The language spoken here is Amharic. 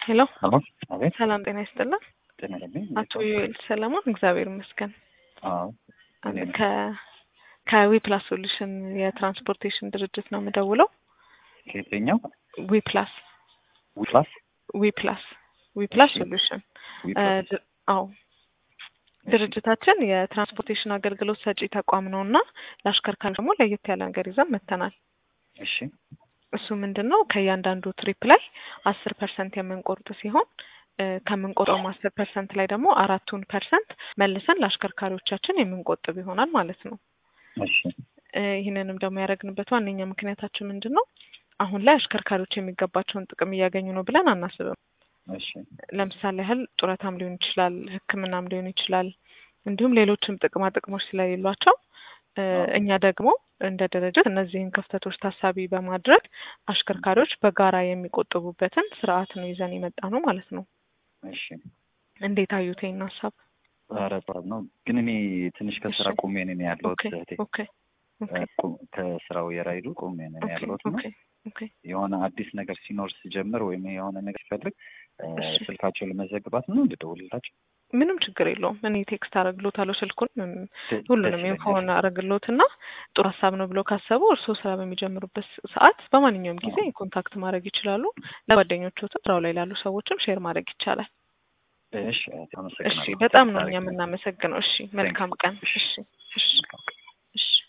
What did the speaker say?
ሄሎ አሎ አቤት። ሰላም ጤና ይስጥልን። ጤና ይስጥልኝ። አቶ ዩኤል ሰለሞን እግዚአብሔር ይመስገን። አዎ ከዊፕላስ ሶሉሽን የትራንስፖርቴሽን ድርጅት ነው የምደውለው። ከየትኛው? ዊፕላስ ዊፕላስ ዊፕላስ ሶሉሽን። አዎ ድርጅታችን የትራንስፖርቴሽን አገልግሎት ሰጪ ተቋም ነውና ለአሽከርካሪ ደግሞ ለየት ያለ ነገር ይዘን መጥተናል። እሺ እሱ ምንድነው ከእያንዳንዱ ትሪፕ ላይ 10% የምንቆርጥ ሲሆን ከምንቆጥረው 10% ላይ ደግሞ 4% መልሰን ለአሽከርካሪዎቻችን የምንቆጥብ ይሆናል ማለት ነው። እሺ ይህንንም ደግሞ ያደረግንበት ዋነኛ ምክንያታችን ምንድነው አሁን ላይ አሽከርካሪዎች የሚገባቸውን ጥቅም እያገኙ ነው ብለን አናስብም። እሺ ለምሳሌ ያህል ጡረታም ሊሆን ይችላል፣ ሕክምናም ሊሆን ይችላል፣ እንዲሁም ሌሎችም ጥቅማ ጥቅሞች ስለሌሏቸው እኛ ደግሞ እንደ ድርጅት እነዚህን ክፍተቶች ታሳቢ በማድረግ አሽከርካሪዎች በጋራ የሚቆጥቡበትን ስርዓት ነው ይዘን የመጣ ነው ማለት ነው። እሺ እንዴት አዩት ይሄን ሀሳብ? ኧረ ጥሩ ነው። ግን እኔ ትንሽ ከስራ ቆሜ ነው ያለሁት እህቴ። ከስራው የራይዱ ቆሜ ነው ያለሁት እና የሆነ አዲስ ነገር ሲኖር ሲጀምር ወይም የሆነ ነገር ሲፈልግ ስልካቸው ለመዘግባት ነው እንድደውልላቸው። ምንም ችግር የለውም። እኔ ቴክስት አረግሎታለሁ ስልኩን ሁሉንም ኢንፎን አረግሎትና ጥሩ ሀሳብ ነው ብሎ ካሰቡ እርስዎ ስራ በሚጀምሩበት ሰዓት በማንኛውም ጊዜ ኮንታክት ማድረግ ይችላሉ። ለጓደኞቹም ስራው ላይ ላሉ ሰዎችም ሼር ማድረግ ይቻላል። እሺ አመሰግናለሁ። እሺ በጣም ነው እኛ የምናመሰግነው። እሺ መልካም ቀን። እሺ እሺ እሺ